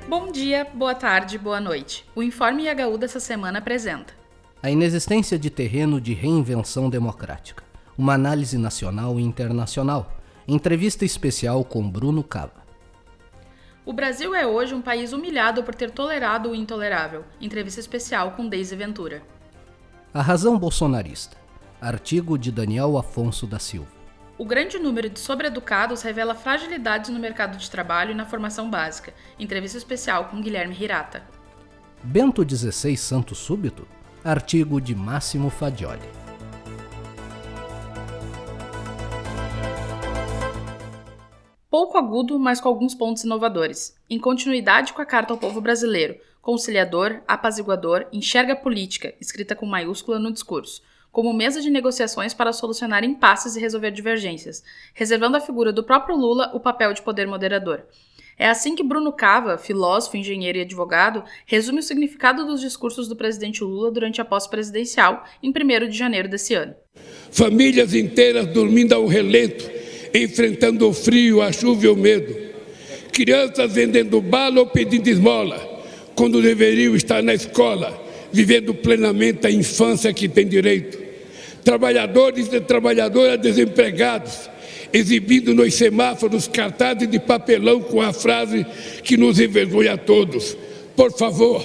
Bom dia, boa tarde, boa noite. O Informe IHU dessa semana apresenta a inexistência de terreno de reinvenção democrática, uma análise nacional e internacional, entrevista especial com Bruno Cava. O Brasil é hoje um país humilhado por ter tolerado o intolerável, entrevista especial com Deise Ventura. A razão bolsonarista, artigo de Daniel Afonso da Silva. O grande número de sobreeducados revela fragilidades no mercado de trabalho e na formação básica, entrevista especial com Guilherme Hirata. Bento XVI Santo Súbito, artigo de Máximo Fadioli. Pouco agudo, mas com alguns pontos inovadores. Em continuidade com a Carta ao Povo Brasileiro, conciliador, apaziguador, enxerga a política, escrita com maiúscula no discurso, como mesa de negociações para solucionar impasses e resolver divergências, reservando à figura do próprio Lula o papel de poder moderador. É assim que Bruno Cava, filósofo, engenheiro e advogado, resume o significado dos discursos do presidente Lula durante a posse presidencial em 1º de janeiro desse ano. Famílias inteiras dormindo ao relento, enfrentando o frio, a chuva e o medo. Crianças vendendo bala ou pedindo esmola, quando deveriam estar na escola, vivendo plenamente a infância que tem direito. Trabalhadores e trabalhadoras desempregados, exibindo nos semáforos cartazes de papelão com a frase que nos envergonha a todos: por favor,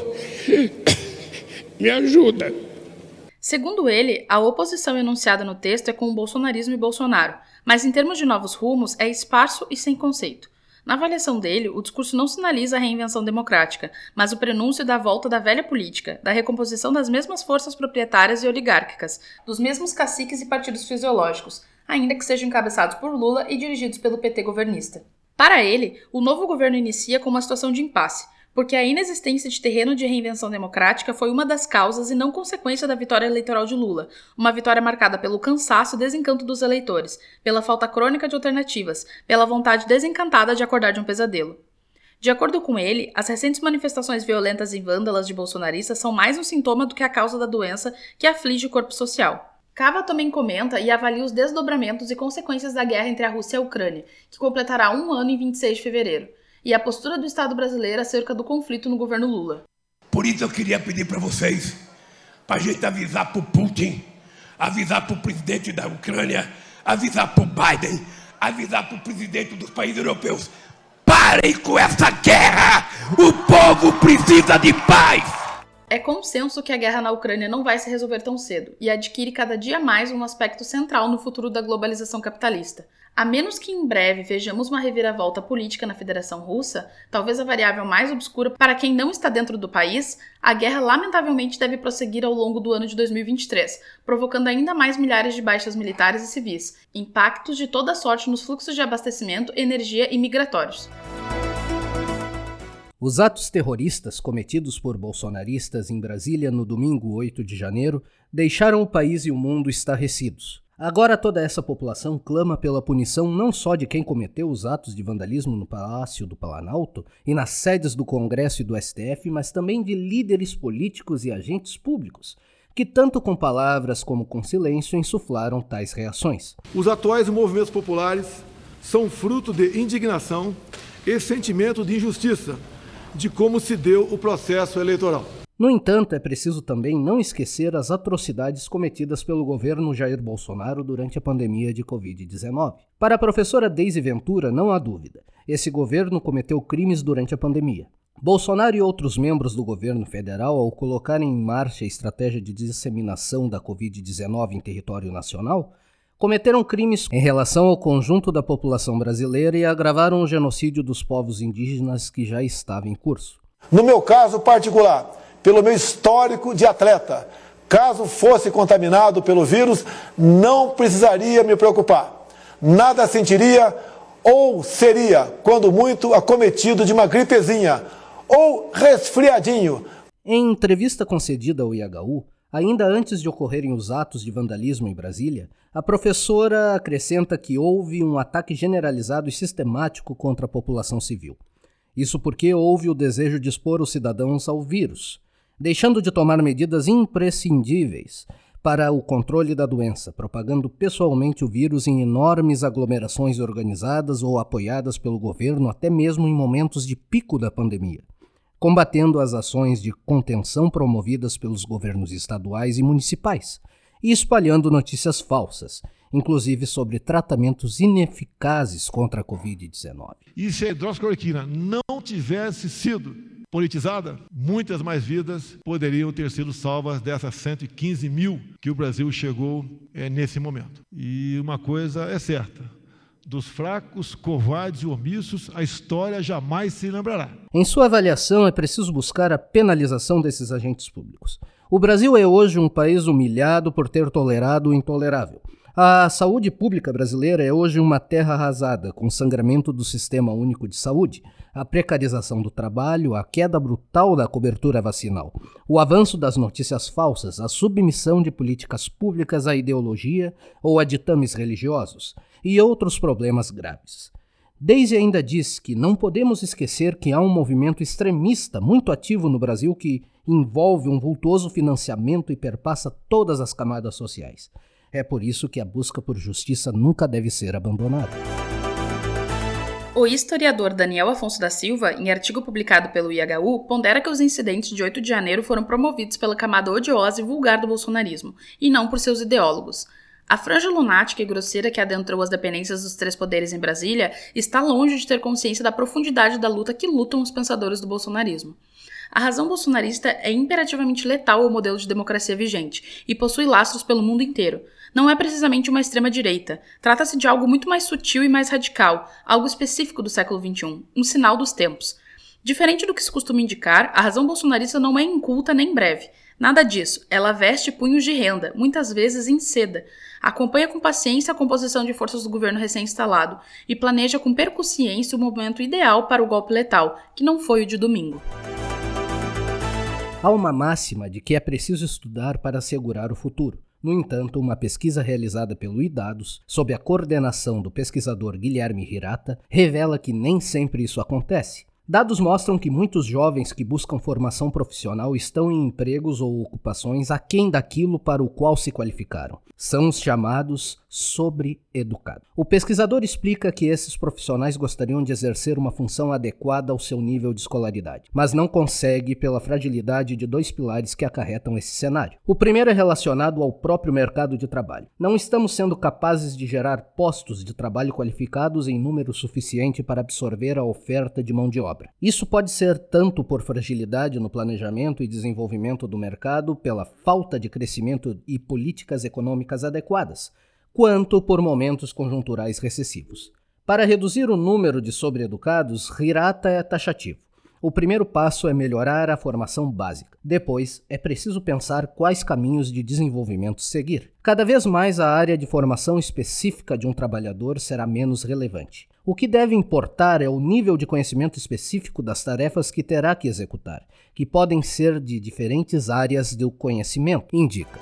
me ajuda. Segundo ele, a oposição enunciada no texto é com o bolsonarismo e Bolsonaro, mas em termos de novos rumos é esparso e sem conceito. Na avaliação dele, o discurso não sinaliza a reinvenção democrática, mas o prenúncio da volta da velha política, da recomposição das mesmas forças proprietárias e oligárquicas, dos mesmos caciques e partidos fisiológicos, ainda que sejam encabeçados por Lula e dirigidos pelo PT governista. Para ele, o novo governo inicia com uma situação de impasse, porque a inexistência de terreno de reinvenção democrática foi uma das causas e não consequência da vitória eleitoral de Lula, uma vitória marcada pelo cansaço e desencanto dos eleitores, pela falta crônica de alternativas, pela vontade desencantada de acordar de um pesadelo. De acordo com ele, as recentes manifestações violentas e vândalas de bolsonaristas são mais um sintoma do que a causa da doença que aflige o corpo social. Cava também comenta e avalia os desdobramentos e consequências da guerra entre a Rússia e a Ucrânia, que completará um ano em 26 de fevereiro, e a postura do Estado brasileiro acerca do conflito no governo Lula. Por isso eu queria pedir para vocês, para a gente avisar para o Putin, avisar para o presidente da Ucrânia, avisar para o Biden, avisar para o presidente dos países europeus: parem com essa guerra! O povo precisa de paz! É consenso que a guerra na Ucrânia não vai se resolver tão cedo e adquire cada dia mais um aspecto central no futuro da globalização capitalista. A menos que em breve vejamos uma reviravolta política na Federação Russa, talvez a variável mais obscura para quem não está dentro do país, a guerra lamentavelmente deve prosseguir ao longo do ano de 2023, provocando ainda mais milhares de baixas militares e civis, impactos de toda sorte nos fluxos de abastecimento, energia e migratórios. Os atos terroristas cometidos por bolsonaristas em Brasília no domingo 8 de janeiro deixaram o país e o mundo estarrecidos. Agora toda essa população clama pela punição não só de quem cometeu os atos de vandalismo no Palácio do Planalto e nas sedes do Congresso e do STF, mas também de líderes políticos e agentes públicos, que tanto com palavras como com silêncio insuflaram tais reações. Os atuais movimentos populares são fruto de indignação e sentimento de injustiça de como se deu o processo eleitoral. No entanto, é preciso também não esquecer as atrocidades cometidas pelo governo Jair Bolsonaro durante a pandemia de Covid-19. Para a professora Deise Ventura, não há dúvida, esse governo cometeu crimes durante a pandemia. Bolsonaro e outros membros do governo federal, ao colocarem em marcha a estratégia de disseminação da Covid-19 em território nacional, cometeram crimes em relação ao conjunto da população brasileira e agravaram o genocídio dos povos indígenas que já estava em curso. No meu caso particular, pelo meu histórico de atleta, caso fosse contaminado pelo vírus, não precisaria me preocupar. Nada sentiria ou seria, quando muito, acometido de uma gripezinha ou resfriadinho. Em entrevista concedida ao IHU, ainda antes de ocorrerem os atos de vandalismo em Brasília, a professora acrescenta que houve um ataque generalizado e sistemático contra a população civil. Isso porque houve o desejo de expor os cidadãos ao vírus, deixando de tomar medidas imprescindíveis para o controle da doença, propagando pessoalmente o vírus em enormes aglomerações organizadas ou apoiadas pelo governo, até mesmo em momentos de pico da pandemia. combatendo as ações de contenção promovidas pelos governos estaduais e municipais e espalhando notícias falsas, inclusive sobre tratamentos ineficazes contra a Covid-19. E se a hidroxicloroquina não tivesse sido politizada, muitas mais vidas poderiam ter sido salvas dessas 115 mil que o Brasil chegou nesse momento. E uma coisa é certa: dos fracos, covardes e omissos, a história jamais se lembrará. Em sua avaliação, é preciso buscar a penalização desses agentes públicos. O Brasil é hoje um país humilhado por ter tolerado o intolerável. A saúde pública brasileira é hoje uma terra arrasada, com o sangramento do Sistema Único de Saúde, a precarização do trabalho, a queda brutal da cobertura vacinal, o avanço das notícias falsas, a submissão de políticas públicas à ideologia ou a ditames religiosos, e outros problemas graves. Daisy ainda diz que não podemos esquecer que há um movimento extremista muito ativo no Brasil que envolve um vultuoso financiamento e perpassa todas as camadas sociais. É por isso que a busca por justiça nunca deve ser abandonada. O historiador Daniel Afonso da Silva, em artigo publicado pelo IHU, pondera que os incidentes de 8 de janeiro foram promovidos pela camada odiosa e vulgar do bolsonarismo, e não por seus ideólogos. A franja lunática e grosseira que adentrou as dependências dos 3 poderes em Brasília está longe de ter consciência da profundidade da luta que lutam os pensadores do bolsonarismo. A razão bolsonarista é imperativamente letal ao modelo de democracia vigente e possui lastros pelo mundo inteiro. Não é precisamente uma extrema-direita. Trata-se de algo muito mais sutil e mais radical, algo específico do século XXI, um sinal dos tempos. Diferente do que se costuma indicar, a razão bolsonarista não é inculta nem breve. Nada disso. Ela veste punhos de renda, muitas vezes em seda. Acompanha com paciência a composição de forças do governo recém-instalado e planeja com percussiência o momento ideal para o golpe letal, que não foi o de domingo. Há uma máxima de que é preciso estudar para assegurar o futuro. No entanto, uma pesquisa realizada pelo iDados, sob a coordenação do pesquisador Guilherme Hirata, revela que nem sempre isso acontece. Dados mostram que muitos jovens que buscam formação profissional estão em empregos ou ocupações aquém daquilo para o qual se qualificaram. São os chamados sobre-educados. O pesquisador explica que esses profissionais gostariam de exercer uma função adequada ao seu nível de escolaridade, mas não consegue pela fragilidade de 2 pilares que acarretam esse cenário. O primeiro é relacionado ao próprio mercado de trabalho. Não estamos sendo capazes de gerar postos de trabalho qualificados em número suficiente para absorver a oferta de mão de obra. Isso pode ser tanto por fragilidade no planejamento e desenvolvimento do mercado, pela falta de crescimento e políticas econômicas adequadas, quanto por momentos conjunturais recessivos. Para reduzir o número de sobreeducados, Hirata é taxativo. O primeiro passo é melhorar a formação básica. Depois, é preciso pensar quais caminhos de desenvolvimento seguir. Cada vez mais a área de formação específica de um trabalhador será menos relevante. O que deve importar é o nível de conhecimento específico das tarefas que terá que executar, que podem ser de diferentes áreas do conhecimento, indica.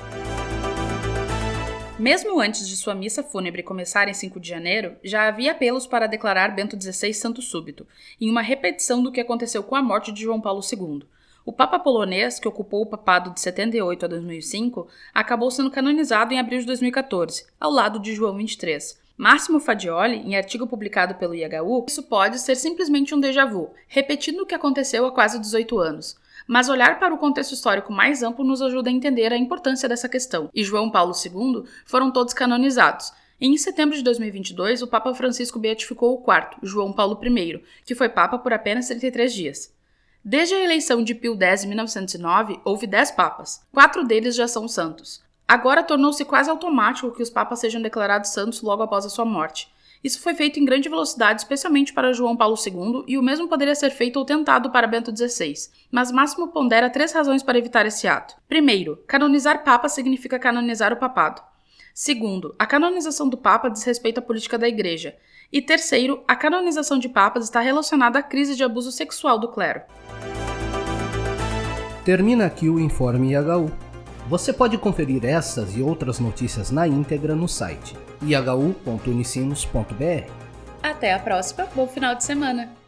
Mesmo antes de sua missa fúnebre começar em 5 de janeiro, já havia apelos para declarar Bento XVI santo súbito, em uma repetição do que aconteceu com a morte de João Paulo II. O Papa polonês, que ocupou o papado de 78 a 2005, acabou sendo canonizado em abril de 2014, ao lado de João XXIII. Máximo Fadioli, em artigo publicado pelo IHU, isso pode ser simplesmente um déjà vu, repetindo o que aconteceu há quase 18 anos. Mas olhar para o contexto histórico mais amplo nos ajuda a entender a importância dessa questão, e João Paulo II foram todos canonizados. E em setembro de 2022, o Papa Francisco beatificou o quarto, João Paulo I, que foi Papa por apenas 33 dias. Desde a eleição de Pio X em 1909, houve 10 papas. 4 deles já são santos. Agora tornou-se quase automático que os papas sejam declarados santos logo após a sua morte. Isso foi feito em grande velocidade, especialmente para João Paulo II, e o mesmo poderia ser feito ou tentado para Bento XVI. Mas Máximo pondera 3 razões para evitar esse ato. Primeiro, canonizar papa significa canonizar o papado. Segundo, a canonização do papa diz respeito à política da igreja. E terceiro, a canonização de papas está relacionada à crise de abuso sexual do clero. Termina aqui o Informe IHU. Você pode conferir essas e outras notícias na íntegra no site ihu.unicinos.br. Até a próxima, bom final de semana!